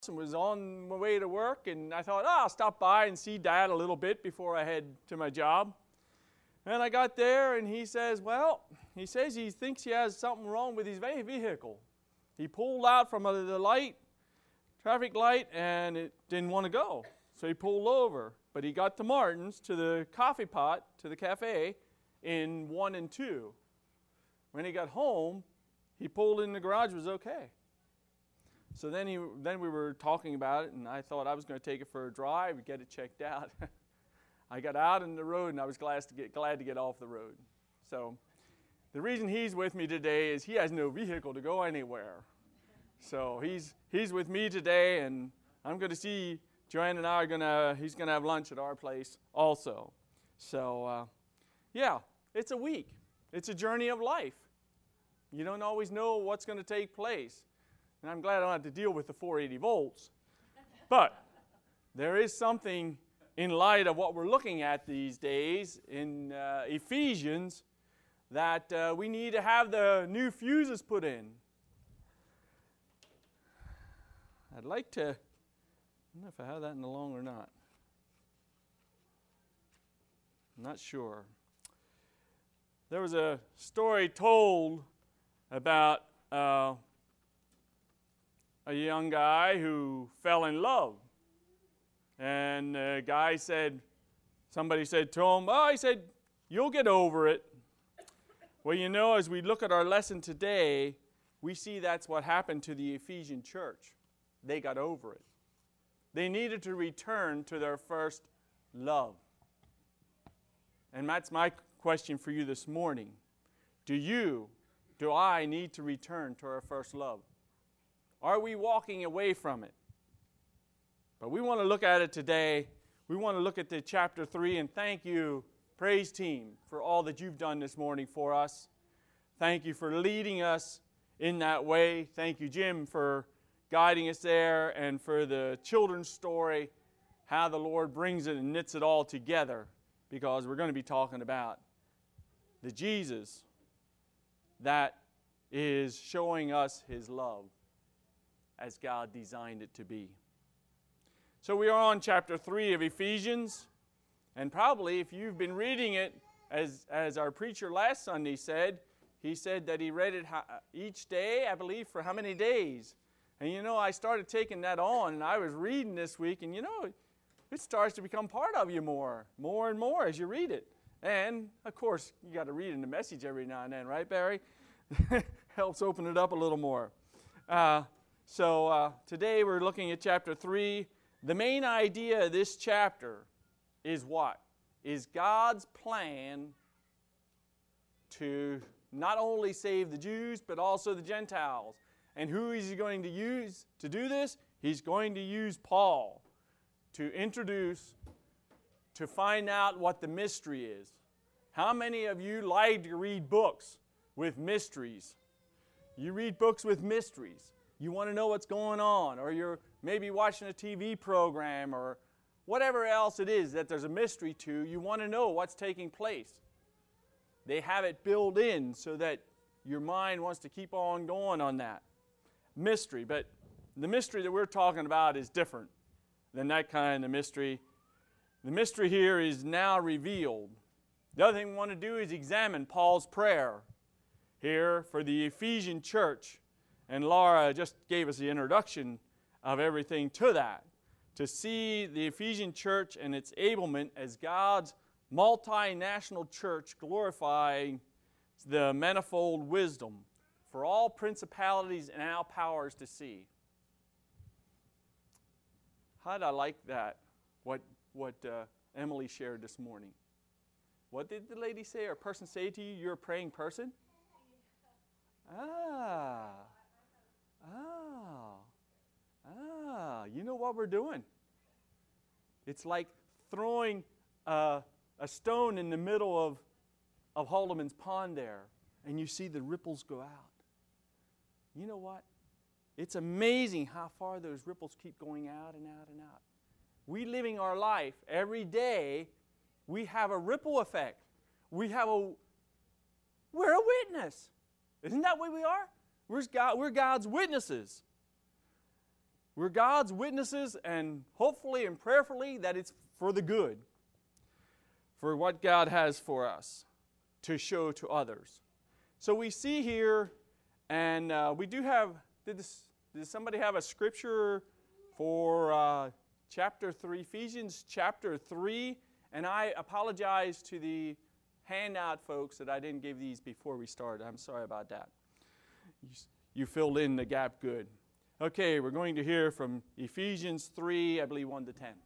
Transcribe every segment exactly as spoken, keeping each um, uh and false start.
and was on my way to work, and I thought, oh, I'll stop by and see Dad a little bit before I head to my job. And I got there, and he says, well, he says he thinks he has something wrong with his vehicle. He pulled out from the light, traffic light, and it didn't want to go. So he pulled over. But he got to Martin's, to the coffee pot, to the cafe, in one and two. When he got home, he pulled in the garage, was okay. So then he, then we were talking about it, and I thought I was going to take it for a drive, get it checked out. I got out on the road, and I was glad to get glad to get off the road. So the reason he's with me today is he has no vehicle to go anywhere. So he's he's with me today, and I'm going to see Joanne and I are going to. He's going to have lunch at our place also. So uh, yeah, it's a week. It's a journey of life. You don't always know what's going to take place. And I'm glad I don't have to deal with the four eighty volts. But there is something in light of what we're looking at these days in uh, Ephesians that uh, we need to have the new fuses put in. I'd like to, I don't know if I have that in the long or not. I'm not sure. There was a story told about uh, a young guy who fell in love. And the guy said, somebody said to him, oh, he said, you'll get over it. Well, you know, as we look at our lesson today, we see that's what happened to the Ephesian church. They got over it. They needed to return to their first love. And that's my question for you this morning. Do you, do I need to return to our first love? Are we walking away from it? But we want to look at it today. We want to look at the chapter three, and thank you, praise team, for all that you've done this morning for us. Thank you for leading us in that way. Thank you, Jim, for guiding us there, and for the children's story, how the Lord brings it and knits it all together, because we're going to be talking about the Jesus that is showing us his love as God designed it to be. So we are on chapter three of Ephesians, and probably if you've been reading it, as, as our preacher last Sunday said, he said that he read it each day, I believe, for how many days? And you know, I started taking that on, and I was reading this week, and you know, it starts to become part of you more, more and more as you read it. And, of course, you got to read in the Message every now and then, right, Barry? Helps open it up a little more. Uh, so uh, today we're looking at chapter three. The main idea of this chapter is what? Is God's plan to not only save the Jews, but also the Gentiles. And who is he going to use to do this? He's going to use Paul to introduce, to find out what the mystery is. How many of you like to read books with mysteries? You read books with mysteries. You want to know what's going on, or you're maybe watching a T V program or whatever else it is that there's a mystery to. You want to know what's taking place. They have it built in so that your mind wants to keep on going on that mystery. But the mystery that we're talking about is different than that kind of mystery. The mystery here is now revealed. The other thing we want to do is examine Paul's prayer here for the Ephesian church. And Laura just gave us the introduction of everything to that. To see the Ephesian church and its enablement as God's multinational church glorifying the manifold wisdom for all principalities and all powers to see. How did I like that, what, what uh, Emily shared this morning? What did the lady say, or person say to you, you're a praying person? Ah. Ah, ah, you know what we're doing? It's like throwing uh, a stone in the middle of, of Haldeman's Pond there, and you see the ripples go out. You know what? It's amazing how far those ripples keep going out and out and out. We living our life every day, we have a ripple effect. We have a, we're a witness. Isn't that what we are? We're, God, we're God's witnesses. We're God's witnesses, and hopefully and prayerfully that it's for the good, for what God has for us to show to others. So we see here, and uh, we do have, did, this, did somebody have a scripture for uh, chapter three, Ephesians chapter three? And I apologize to the handout folks that I didn't give these before we started. I'm sorry about that. You, you filled in the gap good. Okay, we're going to hear from Ephesians three, I believe one to ten.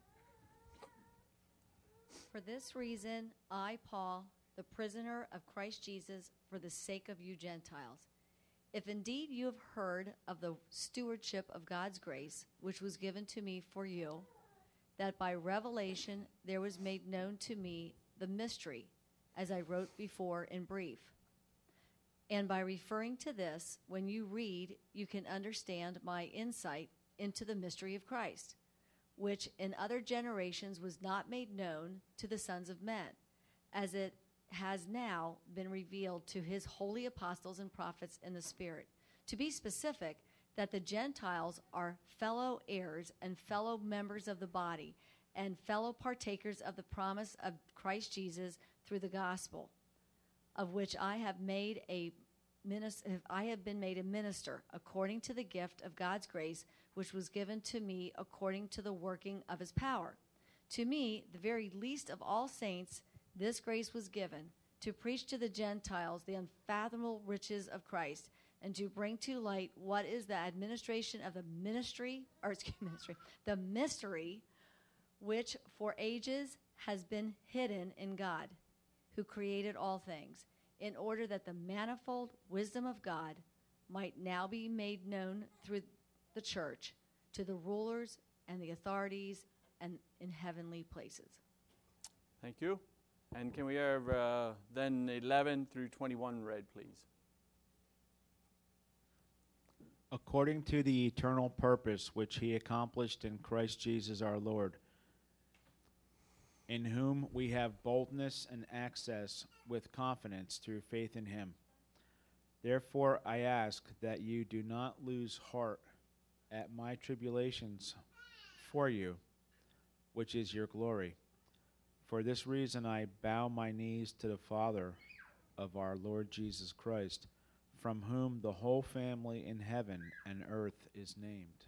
For this reason, I, Paul, the prisoner of Christ Jesus, for the sake of you Gentiles, if indeed you have heard of the stewardship of God's grace, which was given to me for you, that by revelation there was made known to me the mystery, as I wrote before in brief. And by referring to this, when you read, you can understand my insight into the mystery of Christ, which in other generations was not made known to the sons of men, as it has now been revealed to his holy apostles and prophets in the Spirit. To be specific, that the Gentiles are fellow heirs and fellow members of the body and fellow partakers of the promise of Christ Jesus through the gospel, of which I have made a minister, I have been made a minister according to the gift of God's grace, which was given to me according to the working of his power. To me, the very least of all saints, this grace was given to preach to the Gentiles the unfathomable riches of Christ, and to bring to light what is the administration of the ministry, or excuse me, ministry, the mystery, which for ages has been hidden in God, who created all things, in order that the manifold wisdom of God might now be made known through the church to the rulers and the authorities and in heavenly places. Thank you. And can we have uh, then eleven through twenty-one read, please? According to the eternal purpose which he accomplished in Christ Jesus our Lord, in whom we have boldness and access with confidence through faith in him. Therefore I ask that you do not lose heart at my tribulations for you, which is your glory. For this reason I bow my knees to the Father of our Lord Jesus Christ, from whom the whole family in heaven and earth is named.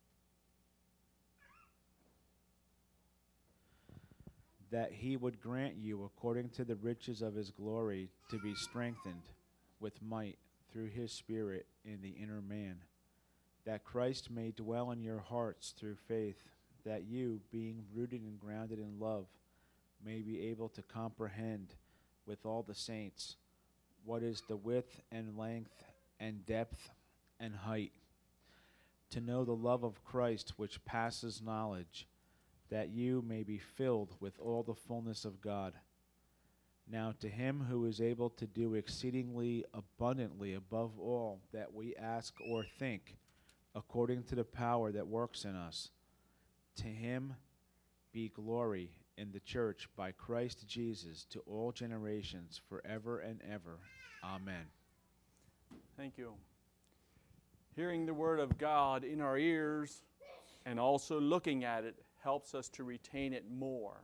That he would grant you, according to the riches of his glory, to be strengthened with might through his Spirit in the inner man, that Christ may dwell in your hearts through faith, that you, being rooted and grounded in love, may be able to comprehend with all the saints what is the width and length and depth and height, to know the love of Christ which passes knowledge, that you may be filled with all the fullness of God. Now to him who is able to do exceedingly abundantly above all that we ask or think, according to the power that works in us, to him be glory in the church by Christ Jesus to all generations forever and ever. Amen. Thank you. Hearing the word of God in our ears and also looking at it helps us to retain it more.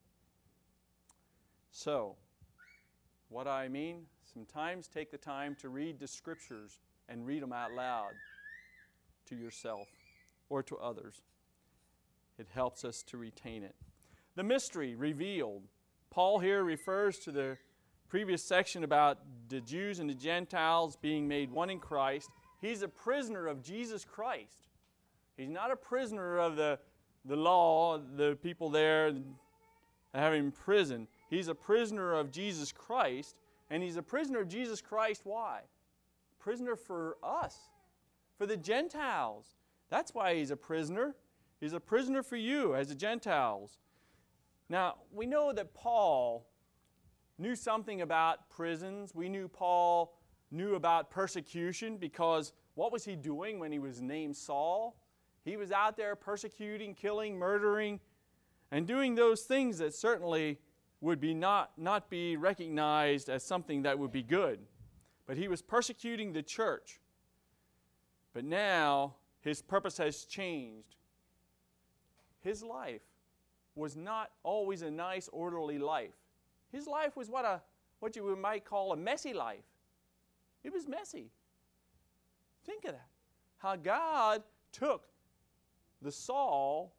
So, what I mean, sometimes take the time to read the scriptures and read them out loud to yourself or to others. It helps us to retain it. The mystery revealed. Paul here refers to the previous section about the Jews and the Gentiles being made one in Christ. He's a prisoner of Jesus Christ. He's not a prisoner of the, the law, the people there that have him in prison. He's a prisoner of Jesus Christ, and he's a prisoner of Jesus Christ. Why? Prisoner for us, for the Gentiles. That's why he's a prisoner. He's a prisoner for you as the Gentiles. Now, we know that Paul knew something about prisons. We knew Paul knew about persecution, because what was he doing when he was named Saul? He was out there persecuting, killing, murdering, and doing those things that certainly would be not, not be recognized as something that would be good. But he was persecuting the church. But now his purpose has changed. His life was not always a nice, orderly life. His life was what a what you might call a messy life. It was messy. Think of that. How God took the Saul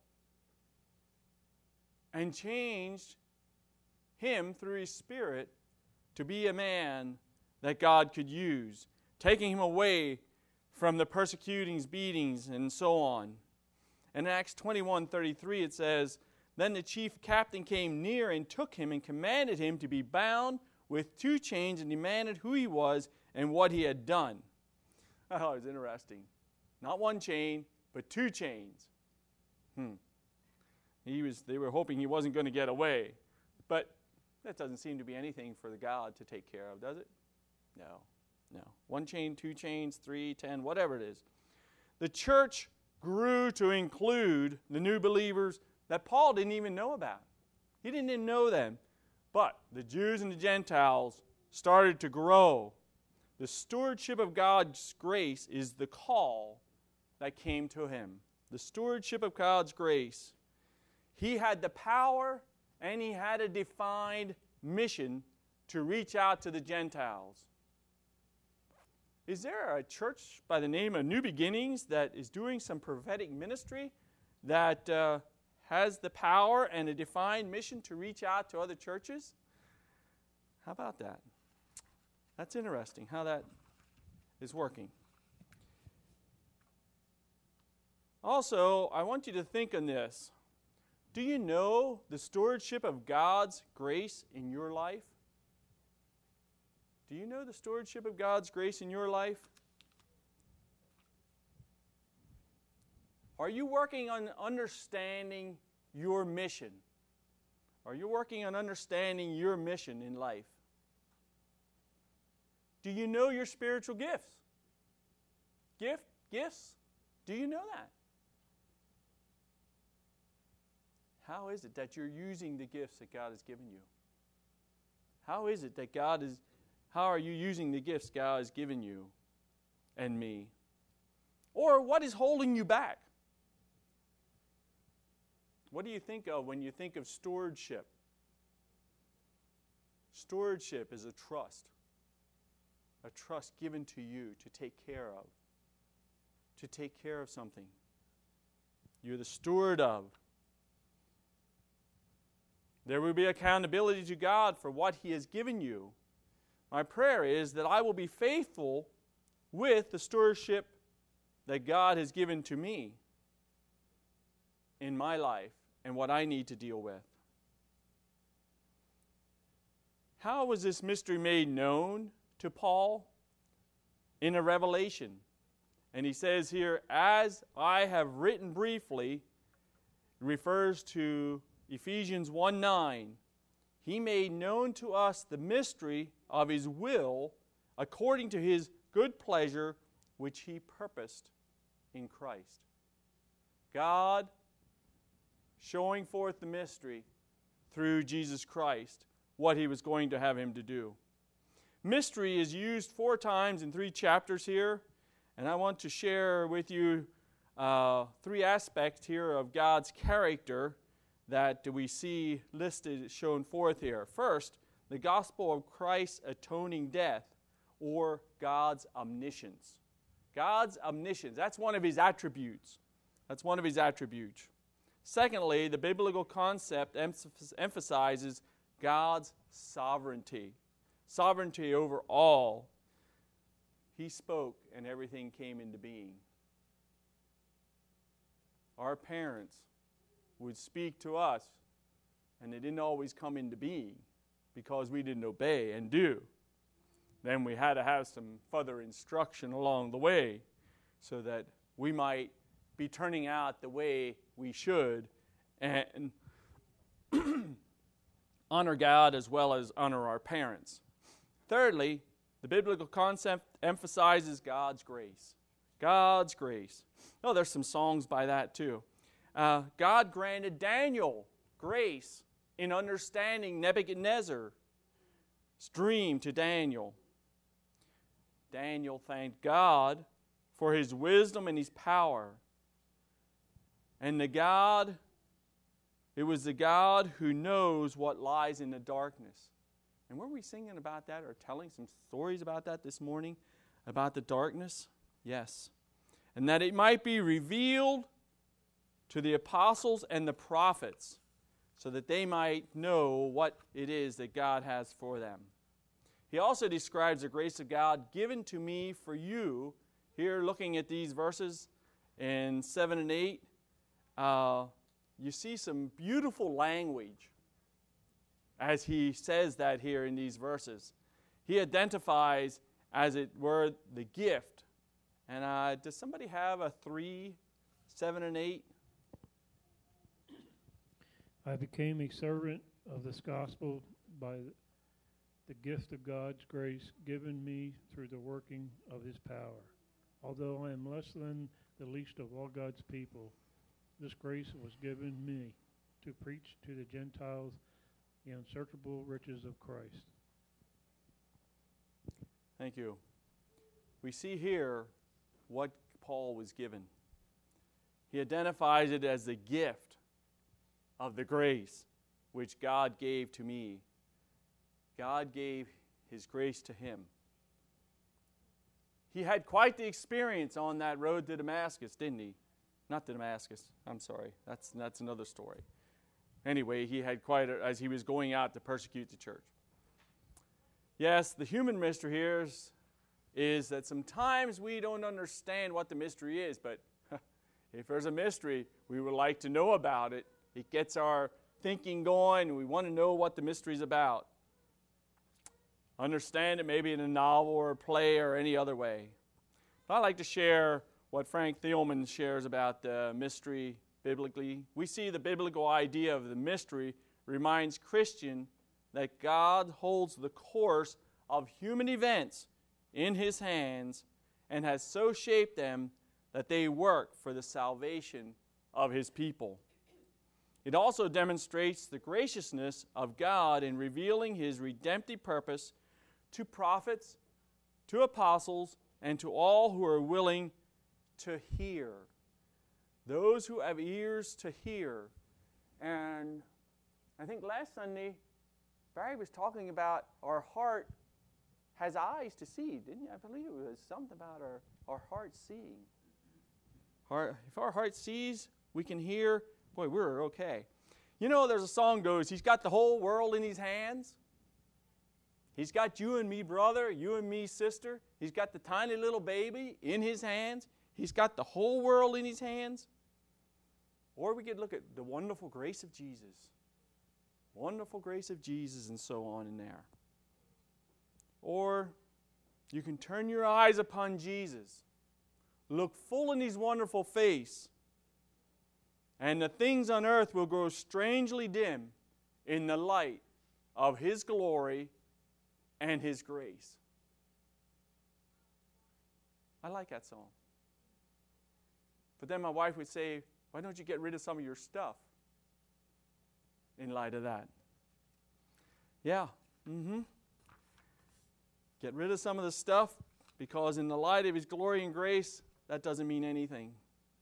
and changed him through his Spirit to be a man that God could use, taking him away from the persecutings, beatings, and so on. In Acts twenty-one thirty-three it says, "Then the chief captain came near and took him and commanded him to be bound with two chains and demanded who he was and what he had done." I thought it was interesting. Not one chain, but two chains. Hmm. He was, they were hoping he wasn't going to get away. But that doesn't seem to be anything for the God to take care of, does it? No, no. One chain, two chains, three, ten, whatever it is. The church grew to include the new believers that Paul didn't even know about. He didn't even know them. But the Jews and the Gentiles started to grow. The stewardship of God's grace is the call that came to him. The stewardship of God's grace. He had the power and he had a defined mission to reach out to the Gentiles. Is there a church by the name of New Beginnings that is doing some prophetic ministry that uh, has the power and a defined mission to reach out to other churches? How about that? That's interesting how that is working. Also, I want you to think on this. Do you know the stewardship of God's grace in your life? Do you know the stewardship of God's grace in your life? Are you working on understanding your mission? Are you working on understanding your mission in life? Do you know your spiritual gifts? Gift, gifts? Do you know that? How is it that you're using the gifts that God has given you? How is it that God is, how are you using the gifts God has given you and me? Or what is holding you back? What do you think of when you think of stewardship? Stewardship is a trust. A trust given to you to take care of. To take care of something. You're the steward of. There will be accountability to God for what He has given you. My prayer is that I will be faithful with the stewardship that God has given to me in my life and what I need to deal with. How was this mystery made known to Paul? In a revelation. And he says here, as I have written briefly, it refers to Ephesians one nine. He made known to us the mystery of His will according to His good pleasure, which He purposed in Christ. God showing forth the mystery through Jesus Christ, what He was going to have Him to do. Mystery is used four times in three chapters here, and I want to share with you uh, three aspects here of God's character that we see listed, shown forth here. First, the gospel of Christ's atoning death, or God's omniscience. God's omniscience, that's one of His attributes. That's one of His attributes. Secondly, the biblical concept emphasizes God's sovereignty. Sovereignty over all. He spoke and everything came into being. Our parents would speak to us and they didn't always come into being because we didn't obey and do. Then we had to have some further instruction along the way so that we might be turning out the way we should and honor God as well as honor our parents. Thirdly, the biblical concept emphasizes God's grace. God's grace. Oh, there's some songs by that too. Uh, God granted Daniel grace in understanding Nebuchadnezzar's dream to Daniel. Daniel thanked God for his wisdom and his power. And the God, it was the God who knows what lies in the darkness. And were we singing about that or telling some stories about that this morning? About the darkness? Yes. And that it might be revealed to the apostles and the prophets, so that they might know what it is that God has for them. He also describes the grace of God given to me for you. Here, looking at these verses in seven and eight, uh, you see some beautiful language as he says that here in these verses. He identifies, as it were, the gift. And uh, does somebody have a three, seven, and eight? I became a servant of this gospel by the gift of God's grace given me through the working of his power. Although I am less than the least of all God's people, this grace was given me to preach to the Gentiles the unsearchable riches of Christ. Thank you. We see here what Paul was given. He identifies it as the gift of the grace which God gave to me. God gave his grace to him. He had quite the experience on that road to Damascus, didn't he? Not to Damascus. I'm sorry. That's that's another story. Anyway, he had quite a, as he was going out to persecute the church. Yes, the human mystery here is, is that sometimes we don't understand what the mystery is, but if there's a mystery, we would like to know about it. It gets our thinking going, and we want to know what the mystery is about. Understand it maybe in a novel or a play or any other way. But I'd like to share what Frank Thielman shares about the mystery biblically. We see the biblical idea of the mystery reminds Christian that God holds the course of human events in his hands and has so shaped them that they work for the salvation of his people. It also demonstrates the graciousness of God in revealing his redemptive purpose to prophets, to apostles, and to all who are willing to hear. Those who have ears to hear. And I think last Sunday, Barry was talking about our heart has eyes to see, didn't you? I believe it was something about our, our heart seeing. Our, if our heart sees, we can hear, boy, we're okay. You know, there's a song goes, he's got the whole world in his hands. He's got you and me, brother, you and me, sister. He's got the tiny little baby in his hands. He's got the whole world in his hands. Or we could look at the wonderful grace of Jesus. Wonderful grace of Jesus and so on in there. Or you can turn your eyes upon Jesus. Look full in his wonderful face. And the things on earth will grow strangely dim in the light of his glory and his grace. I like that song. But then my wife would say, why don't you get rid of some of your stuff in light of that? Yeah, mm-hmm. Get rid of some of the stuff because in the light of his glory and grace, that doesn't mean anything.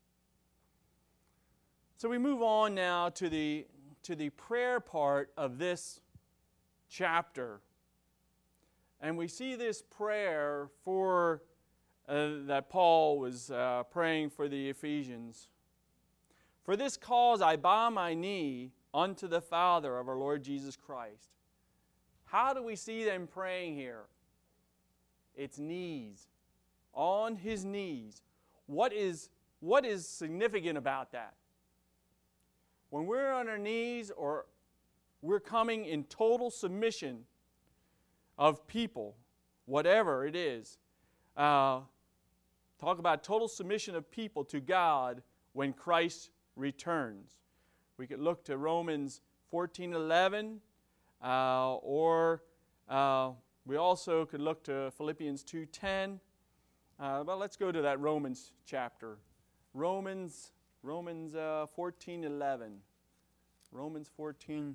So we move on now to the, to the prayer part of this chapter. And we see this prayer for uh, that Paul was uh, praying for the Ephesians. For this cause I bow my knee unto the Father of our Lord Jesus Christ. How do we see them praying here? It's knees. On his knees. What is, what is significant about that? When we're on our knees or we're coming in total submission of people, whatever it is, uh, talk about total submission of people to God when Christ returns. We could look to Romans fourteen eleven, uh, or uh, we also could look to Philippians two ten. Uh, but let's go to that Romans chapter. Romans, Romans uh, fourteen eleven. Romans fourteen.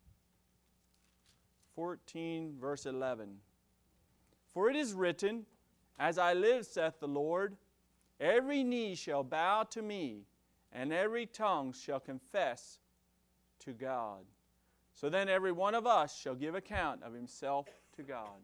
fourteen, verse eleven. For it is written, As I live, saith the Lord, every knee shall bow to me, and every tongue shall confess to God. So then every one of us shall give account of himself to God.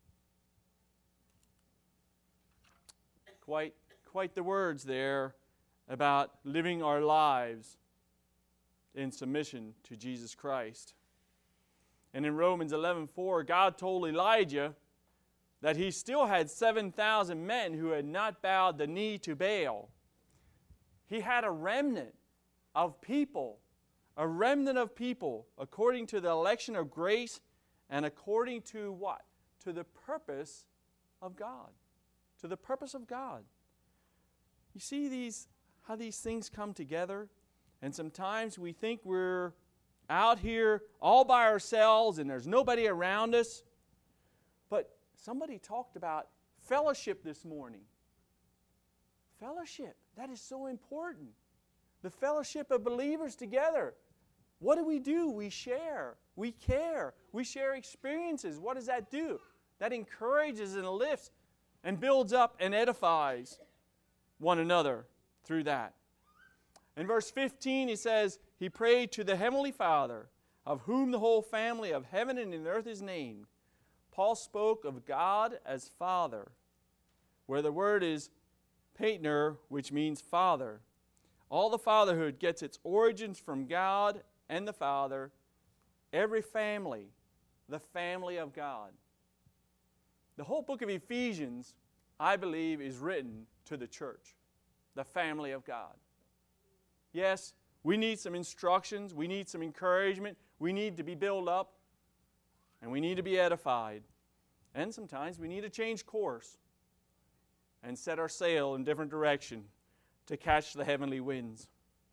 Quite, quite the words there about living our lives in submission to Jesus Christ. And in Romans eleven four, God told Elijah that he still had seven thousand men who had not bowed the knee to Baal. He had a remnant of people, a remnant of people, according to the election of grace and according to what? To the purpose of God. To the purpose of God. You see these, how these things come together? And sometimes we think we're out here all by ourselves and there's nobody around us. But somebody talked about fellowship this morning. Fellowship. That is so important. The fellowship of believers together. What do we do? We share. We care. We share experiences. What does that do? That encourages and lifts and builds up and edifies one another through that. In verse fifteen, he says, he prayed to the Heavenly Father, of whom the whole family of heaven and in earth is named. Paul spoke of God as Father, where the word is pater, which means Father. All the fatherhood gets its origins from God and the Father. Every family, the family of God. The whole book of Ephesians, I believe, is written to the church, the family of God. Yes, we need some instructions, we need some encouragement, we need to be built up, and we need to be edified. And sometimes we need to change course and set our sail in a different direction to catch the heavenly winds.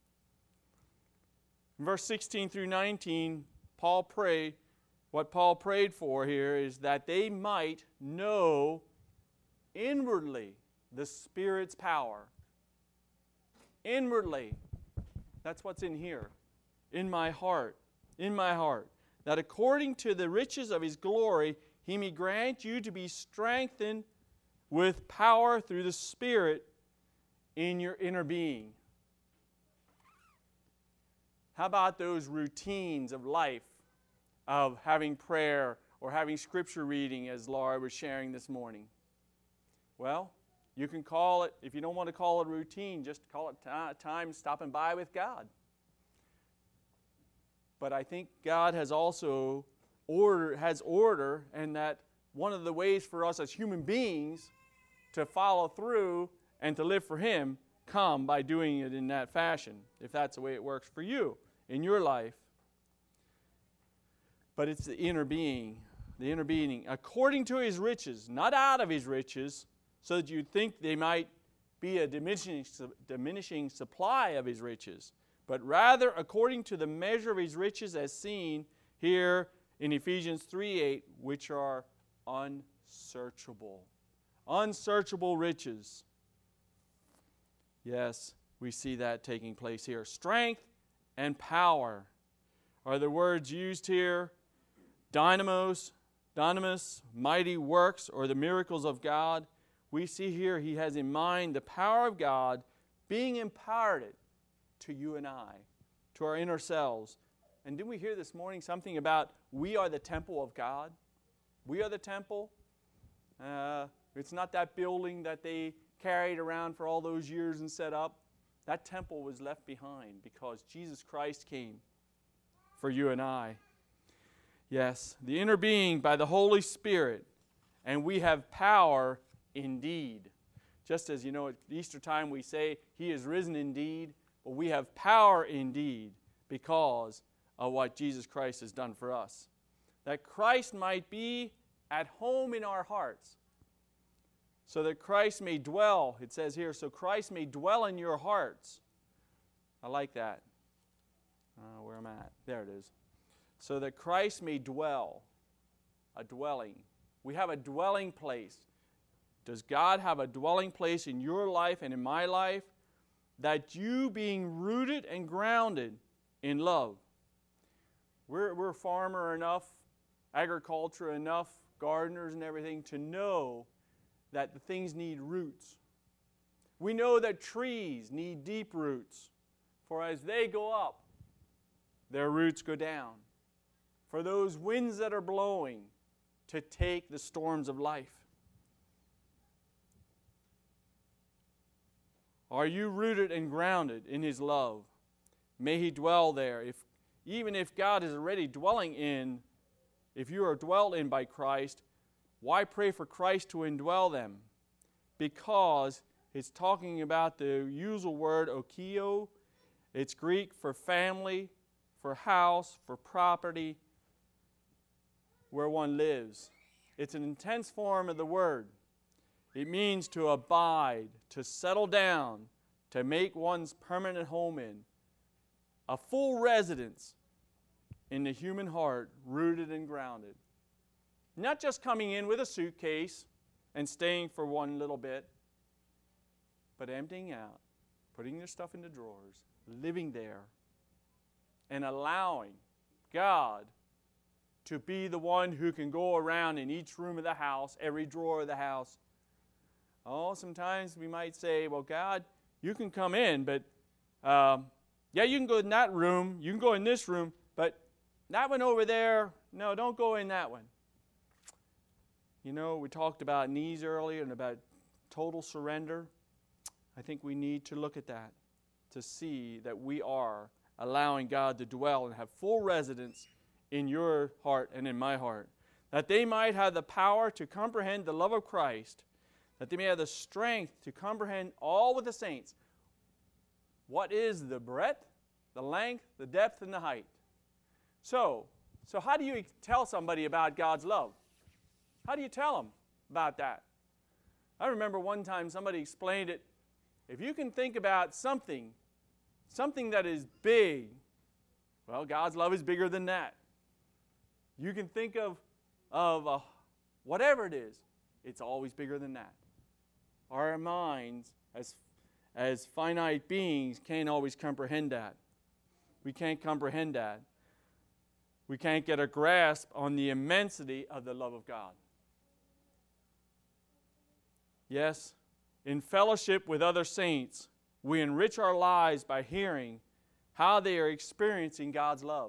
In verse sixteen through nineteen, Paul prayed, what Paul prayed for here is that they might know inwardly the Spirit's power. Inwardly. That's what's in here. In my heart. In my heart. That according to the riches of His glory, He may grant you to be strengthened with power through the Spirit in your inner being. How about those routines of life, of having prayer or having scripture reading, as Laura was sharing this morning? Well, you can call it, if you don't want to call it routine, just call it t- time stopping by with God. But I think God has also order, has order, and that one of the ways for us as human beings to follow through and to live for Him come by doing it in that fashion, if that's the way it works for you in your life. But it's the inner being, the inner being, according to His riches, not out of His riches, so that you'd think they might be a diminishing, diminishing supply of His riches, but rather according to the measure of His riches as seen here in Ephesians three eight, which are unsearchable. Unsearchable riches. Yes, we see that taking place here. Strength and power are the words used here. Dynamos, dynamis, mighty works, or the miracles of God. We see here He has in mind the power of God being imparted to you and I, to our inner selves. And didn't we hear this morning something about we are the temple of God? We are the temple. Uh, it's not that building that they carried around for all those years and set up. That temple was left behind because Jesus Christ came for you and I. Yes, the inner being by the Holy Spirit, and we have power indeed. Just as, you know, at Easter time we say, He is risen indeed. Well, we have power indeed because of what Jesus Christ has done for us. That Christ might be at home in our hearts. So that Christ may dwell, it says here, so Christ may dwell in your hearts. I like that. Uh, where am I at? There it is. So that Christ may dwell. A dwelling. We have a dwelling place. Does God have a dwelling place in your life and in my life? That you being rooted and grounded in love. We're, we're farmer enough, agriculture enough, gardeners and everything to know that the things need roots. We know that trees need deep roots, for as they go up, their roots go down. For those winds that are blowing to take the storms of life. Are you rooted and grounded in His love? May He dwell there. If, even if God is already dwelling in, if you are dwelt in by Christ, why pray for Christ to indwell them? Because it's talking about the usual word okio. It's Greek for family, for house, for property, where one lives. It's an intense form of the word. It means to abide, to settle down, to make one's permanent home in. A full residence in the human heart, rooted and grounded. Not just coming in with a suitcase and staying for one little bit, but emptying out, putting their stuff into drawers, living there, and allowing God to be the one who can go around in each room of the house, every drawer of the house. Oh, sometimes we might say, well, God, you can come in, but um, yeah, you can go in that room, you can go in this room, but that one over there, no, don't go in that one. You know, we talked about knees earlier and about total surrender. I think we need to look at that to see that we are allowing God to dwell and have full residence in your heart and in my heart. That they might have the power to comprehend the love of Christ, that they may have the strength to comprehend all with the saints. What is the breadth, the length, the depth, and the height? So, so how do you tell somebody about God's love? How do you tell them about that? I remember one time somebody explained it. If you can think about something, something that is big, well, God's love is bigger than that. You can think of, of uh, whatever it is, it's always bigger than that. Our minds, as, as finite beings, can't always comprehend that. We can't comprehend that. We can't get a grasp on the immensity of the love of God. Yes, in fellowship with other saints, we enrich our lives by hearing how they are experiencing God's love.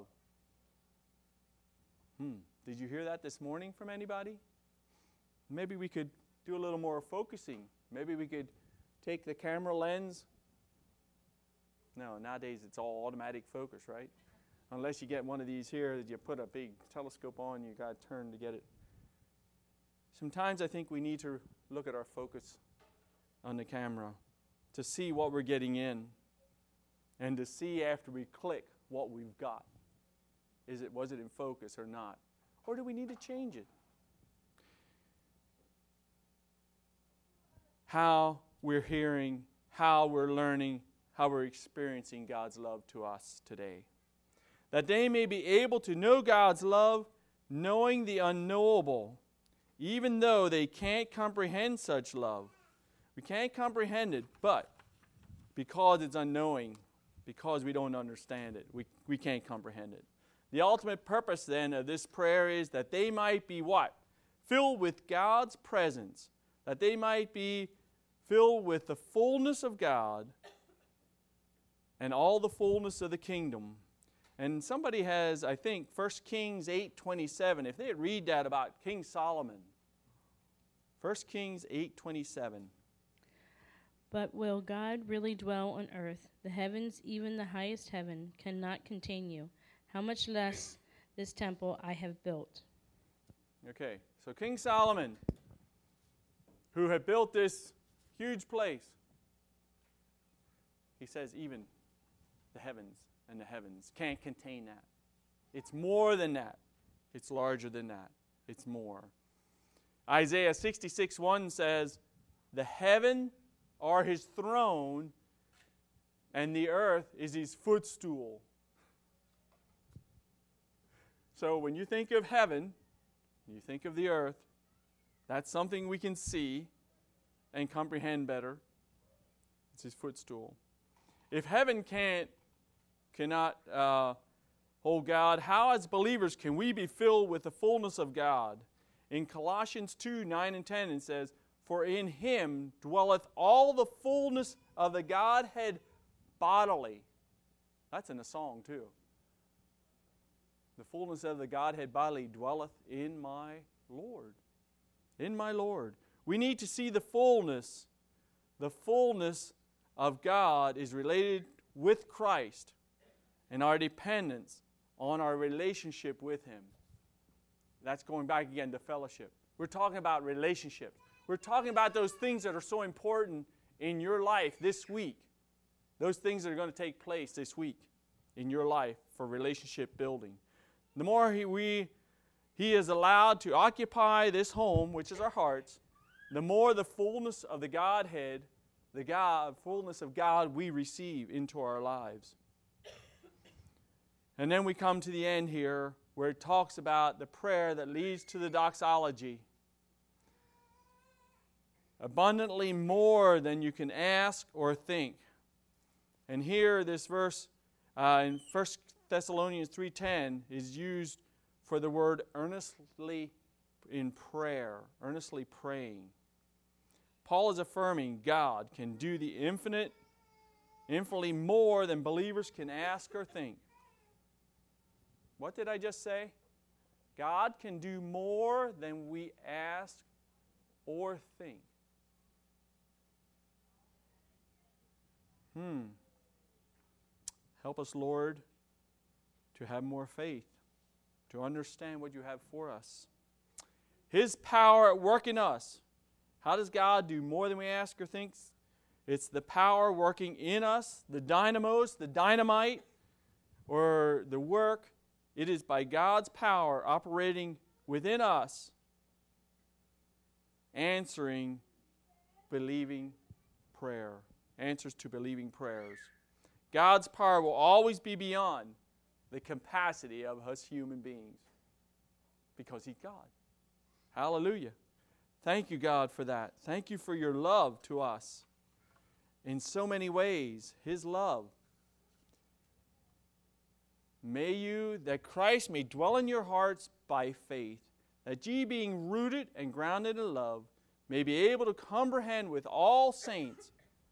Hmm. Did you hear that this morning from anybody? Maybe we could do a little more focusing. Maybe we could take the camera lens. No, nowadays it's all automatic focus, right? Unless you get one of these here that you put a big telescope on, you got to turn to get it. Sometimes I think we need to look at our focus on the camera to see what we're getting in and to see after we click what we've got. Is it, was it in focus or not? Or do we need to change it? How we're hearing, how we're learning, how we're experiencing God's love to us today. That they may be able to know God's love, knowing the unknowable, even though they can't comprehend such love. We can't comprehend it, but because it's unknowing, because we don't understand it, we, we can't comprehend it. The ultimate purpose then of this prayer is that they might be what? Filled with God's presence. That they might be filled with the fullness of God and all the fullness of the kingdom. And somebody has, I think, First Kings eight twenty-seven. If they read that about King Solomon. First Kings eight twenty-seven. But will God really dwell on earth? The heavens, even the highest heaven, cannot contain you. How much less this temple I have built. Okay, so King Solomon, who had built this huge place, he says even the heavens and the heavens can't contain that. It's more than that. It's larger than that. It's more. Isaiah sixty-six one says, the heaven are his throne, and the earth is his footstool. So when you think of heaven, you think of the earth, that's something we can see and comprehend better. It's his footstool. If heaven can't, cannot uh, hold God, how as believers can we be filled with the fullness of God? In Colossians two, nine and ten, it says, For in him dwelleth all the fullness of the Godhead bodily. That's in a song too. The fullness of the Godhead bodily dwelleth in my Lord. In my Lord. We need to see the fullness. The fullness of God is related with Christ and our dependence on our relationship with Him. That's going back again to fellowship. We're talking about relationships. We're talking about those things that are so important in your life this week. Those things that are going to take place this week in your life for relationship building. The more he, we, he is allowed to occupy this home, which is our hearts, the more the fullness of the Godhead, the God, fullness of God we receive into our lives. And then we come to the end here where it talks about the prayer that leads to the doxology. Abundantly more than you can ask or think. And here this verse uh, in First Thessalonians three ten is used for the word earnestly in prayer, earnestly praying. Paul is affirming God can do the infinite, infinitely more than believers can ask or think. What did I just say? God can do more than we ask or think. Hmm. Help us, Lord, to have more faith, to understand what you have for us. His power at work in us. How does God do more than we ask or think? It's the power working in us, the dynamos, the dynamite, or the work. It is by God's power operating within us, answering believing prayer, answers to believing prayers. God's power will always be beyond the capacity of us human beings because He's God. Hallelujah. Thank you, God, for that. Thank you for your love to us in so many ways, His love. May you, that Christ may dwell in your hearts by faith, that ye being rooted and grounded in love, may be able to comprehend with all saints.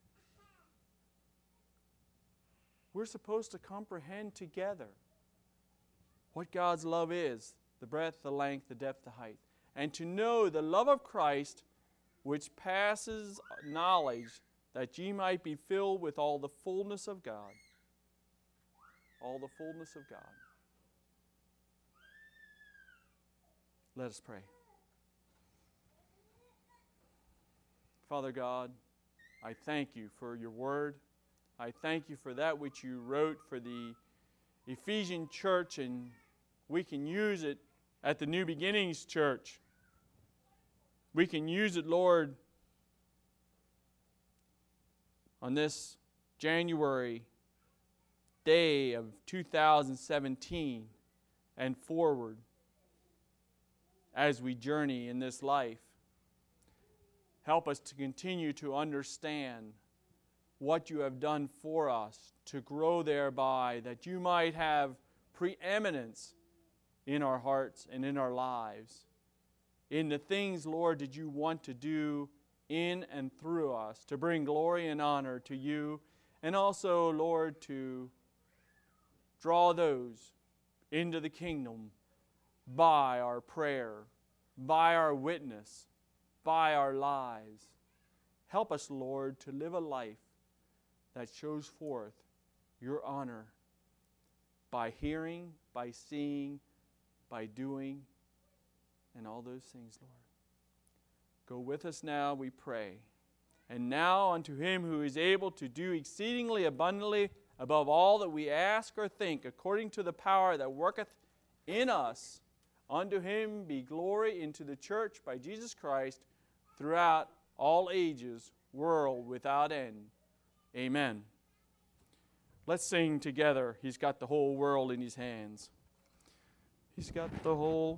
We're supposed to comprehend together what God's love is, the breadth, the length, the depth, the height, and to know the love of Christ which passes knowledge, that ye might be filled with all the fullness of God. All the fullness of God. Let us pray. Father God, I thank you for your word. I thank you for that which you wrote for the Ephesian church, and we can use it at the New Beginnings Church. We can use it, Lord, on this January day of two thousand seventeen and forward as we journey in this life. Help us to continue to understand what you have done for us, to grow thereby, that you might have preeminence in our hearts and in our lives. In the things, Lord, that you want to do in and through us, to bring glory and honor to you, and also, Lord, to draw those into the kingdom by our prayer, by our witness, by our lives. Help us, Lord, to live a life that shows forth your honor by hearing, by seeing, by doing, and all those things, Lord. Go with us now, we pray. And now unto him who is able to do exceedingly abundantly above all that we ask or think, according to the power that worketh in us, unto him be glory into the church by Jesus Christ throughout all ages, world without end. Amen. Let's sing together. He's got the whole world in his hands. He's got the whole